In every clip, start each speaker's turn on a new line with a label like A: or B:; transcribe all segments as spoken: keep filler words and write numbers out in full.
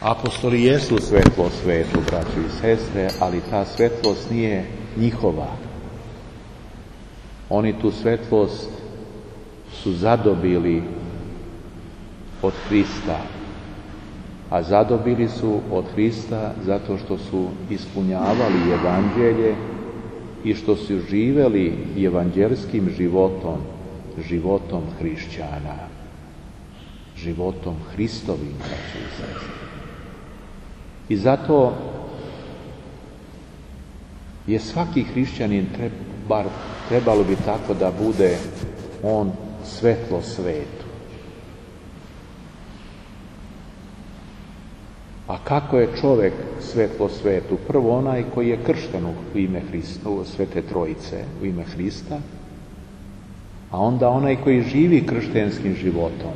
A: Apostoli jesu svetlo svetu, braćo i sestre, ali ta svetlost nije njihova. Oni tu svetlost su zadobili od Hrista, a zadobili su od Hrista zato što su ispunjavali evanđelje i što su živeli evanđelskim životom, životom hrišćana, životom Hristovim, braćo i sestre. I zato je svaki hrišćanin, bar trebalo bi tako da bude, on svetlo svetu. A kako je čovjek svetlo svetu? Prvo onaj koji je kršten u ime Hrista, u Svete Trojice, u ime Hrista, a onda onaj koji živi kršćanskim životom,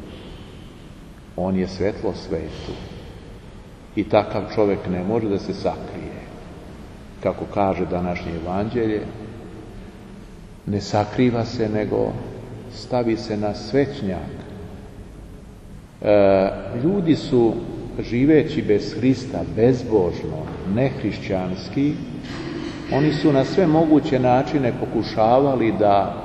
A: on je svetlo svetu. I takav čovjek ne može da se sakrije. Kako kaže današnje evanđelje, ne sakriva se, nego stavi se na svećnjak. E, ljudi su, živeći bez Hrista, bezbožno, nehrišćanski, oni su na sve moguće načine pokušavali da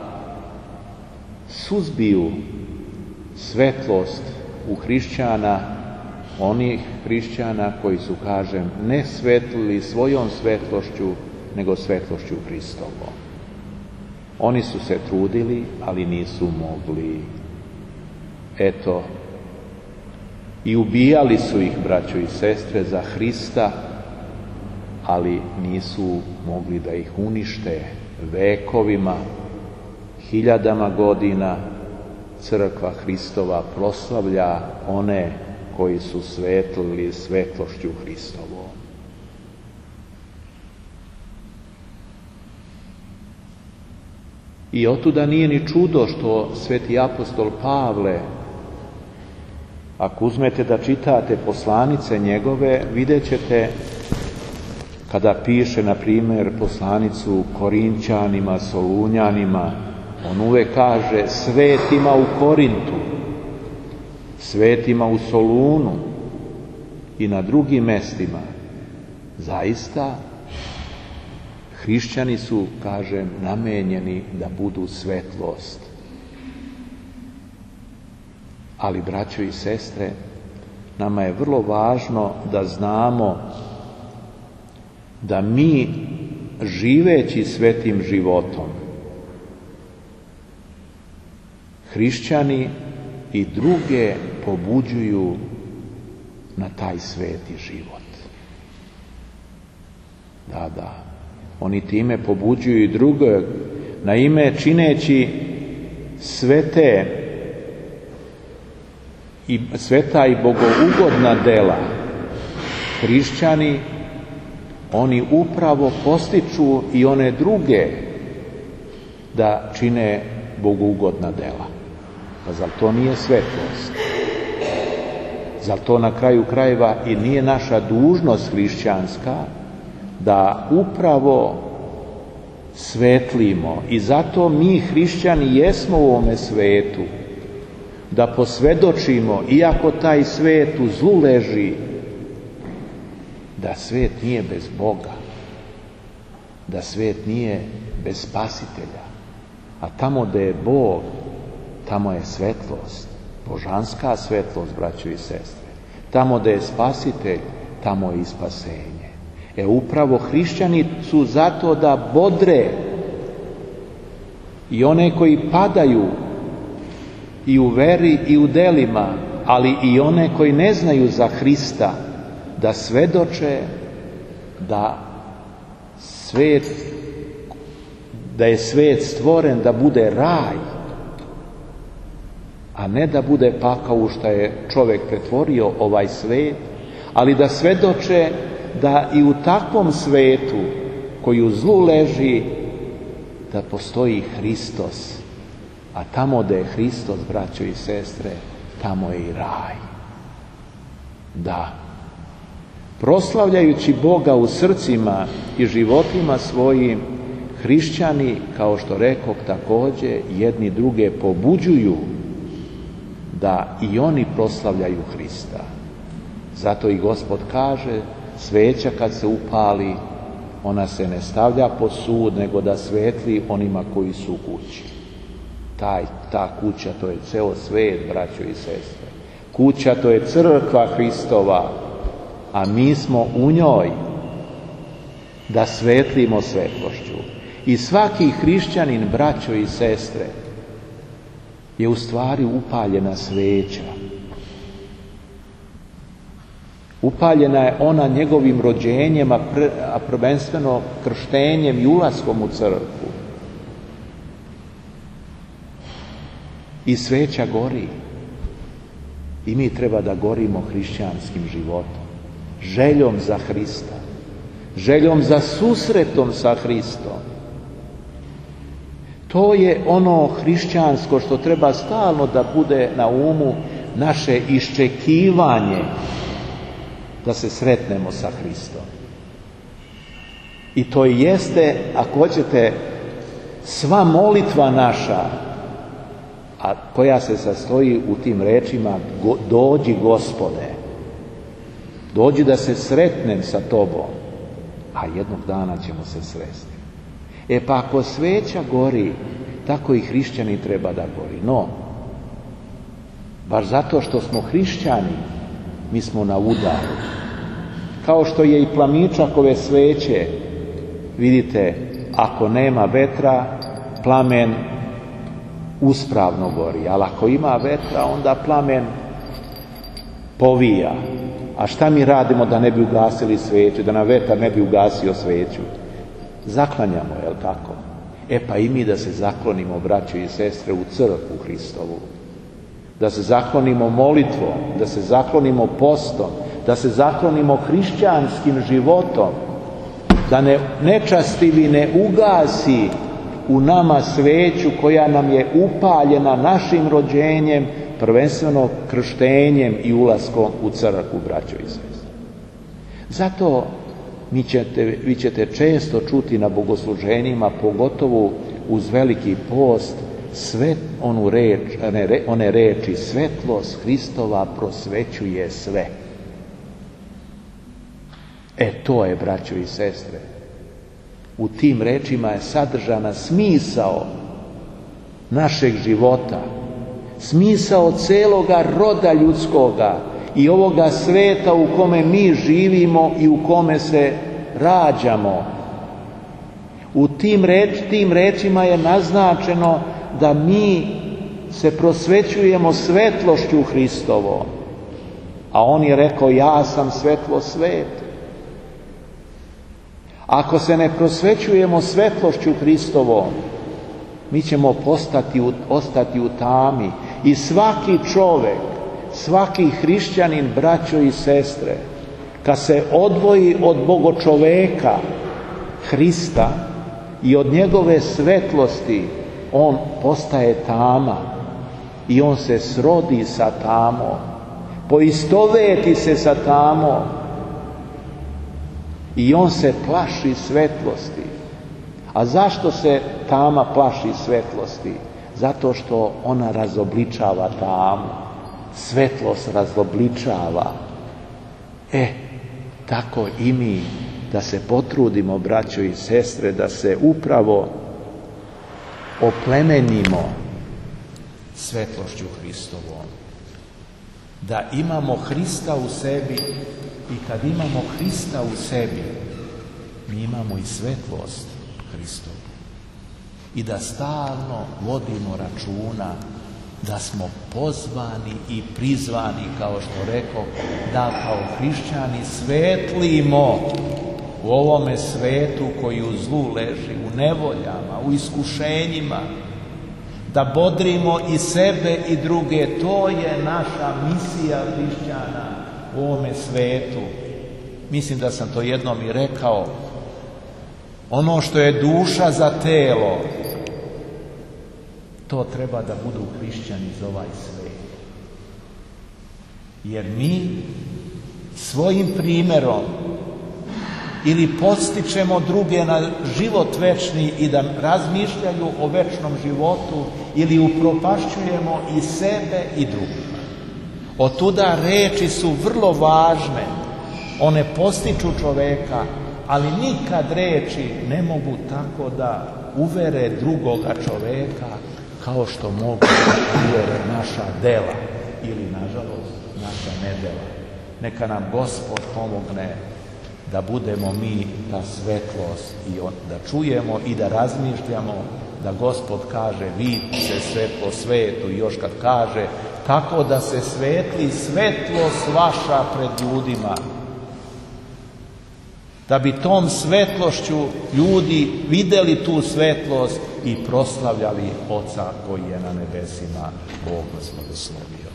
A: suzbiju svetlost u hrišćana, onih hrišćana koji su, kažem, ne svetlili svojom svetlošću, nego svetlošću Hristovom. Oni su se trudili, ali nisu mogli. Eto, i ubijali su ih, braćo i sestre, za Hrista, ali nisu mogli da ih unište vekovima, hiljadama godina. Crkva Hristova proslavlja one koji su svetlili svetlošću Hristovom. I otuda nije ni čudo što sveti apostol Pavle, ako uzmete da čitate poslanice njegove, vidjet ćete kada piše, na primjer, poslanicu Korinćanima, Solunjanima, on uvek kaže svetima u Korintu, svetima u Solunu i na drugim mestima. Zaista, hrišćani su, kažem, namenjeni da budu svetlost. Ali, braćo i sestre, nama je vrlo važno da znamo da mi, živeći svetim životom, hrišćani i druge pobuđuju na taj sveti život. Da, da. Oni time pobuđuju i druge, naime čineći svete i sveta i bogougodna dela. Hrišćani, oni upravo postiču i one druge da čine bogougodna dela. Pa zar to nije svetlost? Zar to na kraju krajeva i nije naša dužnost hrišćanska da upravo svetlimo? I zato mi hrišćani jesmo u ovome svetu, da posvedočimo, iako taj svet u zlu leži, da svet nije bez Boga, da svet nije bez Spasitelja, a tamo gde je Bog, tamo je svetlost, božanska svetlost, braćo i sestre. Tamo gde je Spasitelj, tamo je i spasenje. E upravo hrišćani su zato da bodre i one koji padaju i u veri i u delima, ali i one koji ne znaju za Hrista, da svedoče da svet, da je svet stvoren da bude raj, a ne da bude pakao u šta je čovjek pretvorio ovaj svet, ali da svedoče da i u takvom svetu koji u zlu leži, da postoji Hristos, a tamo gde je Hristos, braćo i sestre, tamo je i raj. Da, proslavljajući Boga u srcima i životima svojim, hrišćani, kao što rekoh, također jedni druge pobuđuju da i oni proslavljaju Hrista. Zato i Gospod kaže, sveća kad se upali, ona se ne stavlja pod sud, nego da svetli onima koji su u kući. Taj, ta kuća, to je ceo svet, braćo i sestre. Kuća, to je crkva Hristova, a mi smo u njoj da svetlimo svetlošću. I svaki hrišćanin, braćo i sestre, je u stvari upaljena sveća. Upaljena je ona njegovim rođenjem, a, pr, a prvenstveno krštenjem i ulaskom u crkvu. I sveća gori. I mi treba da gorimo hrišćanskim životom. Željom za Hrista. Željom za susretom sa Hristom. To je ono hrišćansko što treba stalno da bude na umu, naše iščekivanje da se sretnemo sa Hristom. I to jeste, ako hoćete, sva molitva naša, a koja se sastoji u tim rečima dođi Gospode, dođi da se sretnem sa tobom, a jednog dana ćemo se sresti. E pa ako sveća gori, tako i hrišćani treba da gori. No, baš zato što smo hrišćani, mi smo na udaru. Kao što je i plamičak ove sveće, vidite, ako nema vetra, plamen uspravno gori, ali ako ima vetra, onda plamen povija. A šta mi radimo da ne bi ugasili sveću, da nam vetar ne bi ugasio sveću? Zaklanjamo, je li tako? E pa i mi da se zaklonimo, braćo i sestre, u crkvu Hristovu. Da se zaklonimo molitvom, da se zaklonimo postom, da se zaklonimo hrišćanskim životom, da ne nečastivi ne ugasi u nama sveću koja nam je upaljena našim rođenjem, prvenstveno krštenjem i ulaskom u crkvu, braćo i sestre. Zato mi ćete, vi ćete često čuti na bogosluženjima, pogotovo uz veliki post, sve onu reč, one, one reči, svetlost Hristova prosvećuje sve. E to je, braćo i sestre, u tim rečima je sadržana smisao našeg života, smisao celoga roda ljudskoga i ovoga sveta u kome mi živimo i u kome se rađamo. U tim, reč, tim rečima je naznačeno da mi se prosvećujemo svetlošću Hristovom. A on je rekao, ja sam svetlo sveta. Ako se ne prosvećujemo svetlošću Hristovom, mi ćemo postati, ostati u tami. I svaki čovjek, svaki hrišćanin, braćo i sestre, kad se odvoji od bogočoveka Hrista i od njegove svetlosti, on postaje tama i on se srodi sa tamom, poistoveti se sa tamom i on se plaši svetlosti. A zašto se tama plaši svetlosti? Zato što ona razobličava tamu. Svetlost razobličava. E, tako i mi da se potrudimo, braćo i sestre, da se upravo oplemenimo svetlošću Hristovom. Da imamo Hrista u sebi i kad imamo Hrista u sebi, mi imamo i svetlost Hristovu. I da stalno vodimo računa da smo pozvani i prizvani, kao što rekao, da kao hrišćani svetlimo u ovome svetu koji u zlu leži, u nevoljama, u iskušenjima, da bodrimo i sebe i druge. To je naša misija hrišćana u ovome svetu. Mislim da sam to jednom i rekao. Ono što je duša za telo, to treba da budu hrišćani za ovaj svet. Jer mi svojim primjerom ili podstičemo druge na život večni i da razmišljaju o večnom životu, ili upropašćujemo i sebe i drugima. Otuda reči su vrlo važne. One postiču čoveka, ali nikad reči ne mogu tako da uvere drugoga čoveka kao što mogu da uvere naša dela ili, nažalost, naša nedela. Neka nam Gospod pomogne da budemo mi ta svetlost i da čujemo i da razmišljamo da Gospod kaže vi se svetlo svetu, i još kad kaže kako da se svetli svetlost vaša pred ljudima, da bi tom svetlošću ljudi vidjeli tu svetlost i proslavljali Oca koji je na nebesima. Bog nas blagoslovio.